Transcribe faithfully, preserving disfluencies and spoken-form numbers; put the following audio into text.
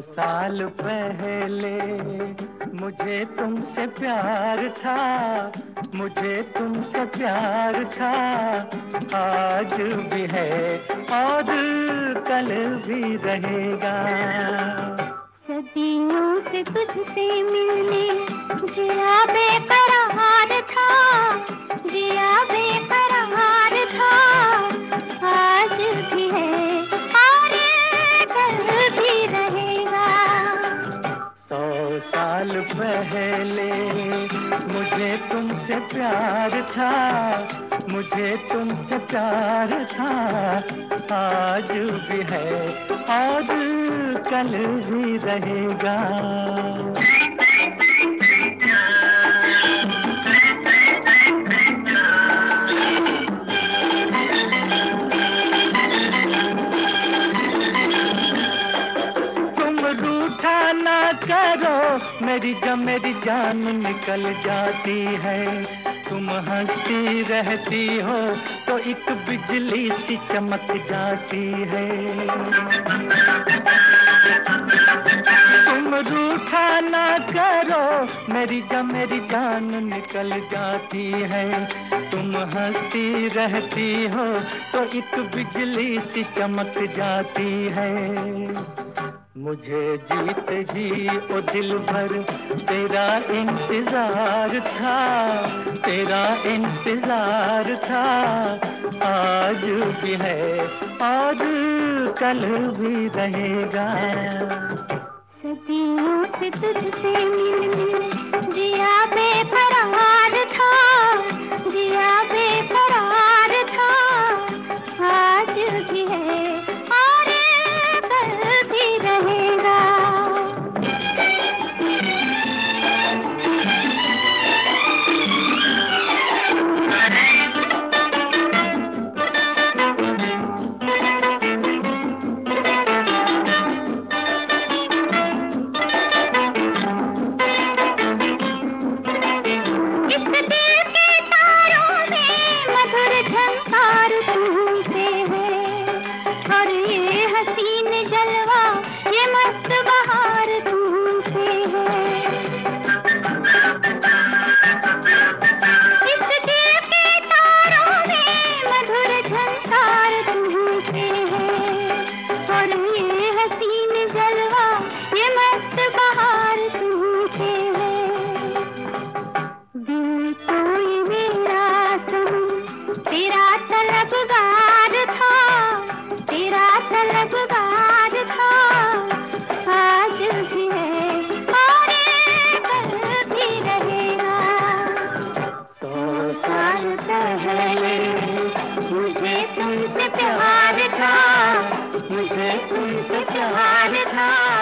साल पहले मुझे तुमसे प्यार था, मुझे तुमसे प्यार था। आज भी है और कल भी रहेगा। सदियों से तुझसे मिलने जिया बेकरार था, जिया बेकरार था। आज भी है और कल भी रहेगा। सौ साल पहले मुझे तुमसे प्यार था, मुझे तुमसे प्यार था। आज भी है और कल भी रहेगा। रूठा ना करो मेरी जब मेरी जान निकल जाती है। तुम हंसती रहती हो तो एक बिजली सी चमक जाती है। तुम रूठा ना करो मेरी जब मेरी जान निकल जाती है। तुम हंसती रहती हो तो एक बिजली सी चमक जाती है। मुझे जीत जी ओ दिल भर तेरा इंतजार था, तेरा इंतजार था। आज भी है और कल भी रहेगा। सदियों से तुझसे मिलने जिया बेकरार था, जिया बेकरार था। आज भी है और कल भी रहेगा। हसीन जलवा ये मस्त बहार तुमसे है। इस दिल के तारों में मधुर झंकार तुमसे है। और ये हसीन जलवा ये मस्त बहार तुमसे है। दिल कोई मेरा सनम तेरा तलबगार था, तेरा तलबगार था। आज भी है और कल भी रहेगा। सौ साल पहले मुझे तुमसे प्यार था, मुझे तुमसे प्यार था।